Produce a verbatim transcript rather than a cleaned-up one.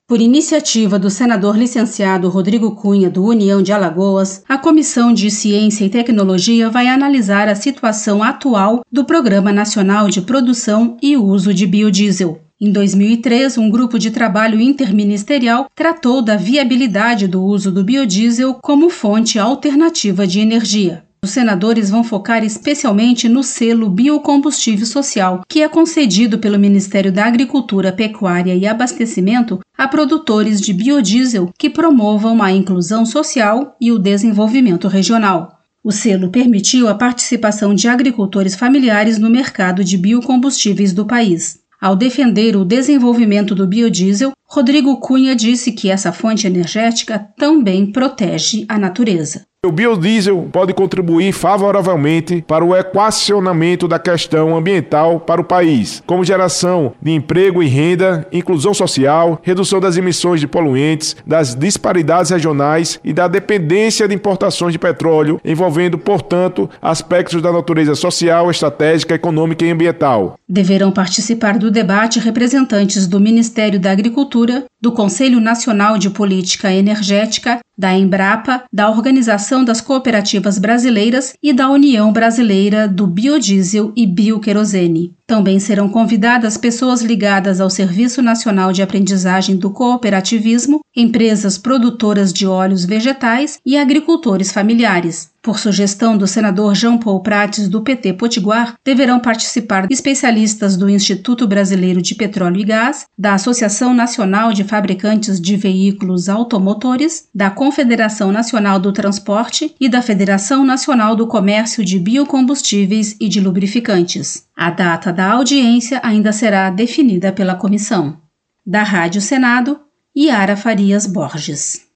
Por iniciativa do senador licenciado Rodrigo Cunha, do União de Alagoas, a Comissão de Ciência e Tecnologia vai analisar a situação atual do Programa Nacional de Produção e Uso de Biodiesel. Em dois mil e três, um grupo de trabalho interministerial tratou da viabilidade do uso do biodiesel como fonte alternativa de energia. Os senadores vão focar especialmente no selo Biocombustível Social, que é concedido pelo Ministério da Agricultura, Pecuária e Abastecimento a produtores de biodiesel que promovam a inclusão social e o desenvolvimento regional. O selo permitiu a participação de agricultores familiares no mercado de biocombustíveis do país. Ao defender o desenvolvimento do biodiesel, Rodrigo Cunha disse que essa fonte energética também protege a natureza. O biodiesel pode contribuir favoravelmente para o equacionamento da questão ambiental para o país, como geração de emprego e renda, inclusão social, redução das emissões de poluentes, das disparidades regionais e da dependência de importações de petróleo, envolvendo, portanto, aspectos da natureza social, estratégica, econômica e ambiental. Deverão participar do debate representantes do Ministério da Agricultura, do Conselho Nacional de Política Energética, da Embrapa, da Organização das Cooperativas Brasileiras e da União Brasileira do Biodiesel e Bioquerosene. Também serão convidadas pessoas ligadas ao Serviço Nacional de Aprendizagem do Cooperativismo, empresas produtoras de óleos vegetais e agricultores familiares. Por sugestão do senador Jean Paul Prates, do P T Potiguar, deverão participar especialistas do Instituto Brasileiro de Petróleo e Gás, da Associação Nacional de Fabricantes de Veículos Automotores, da Confederação Nacional do Transporte e da Federação Nacional do Comércio de Biocombustíveis e de Lubrificantes. A data da audiência ainda será definida pela comissão. Da Rádio Senado, Yara Farias Borges.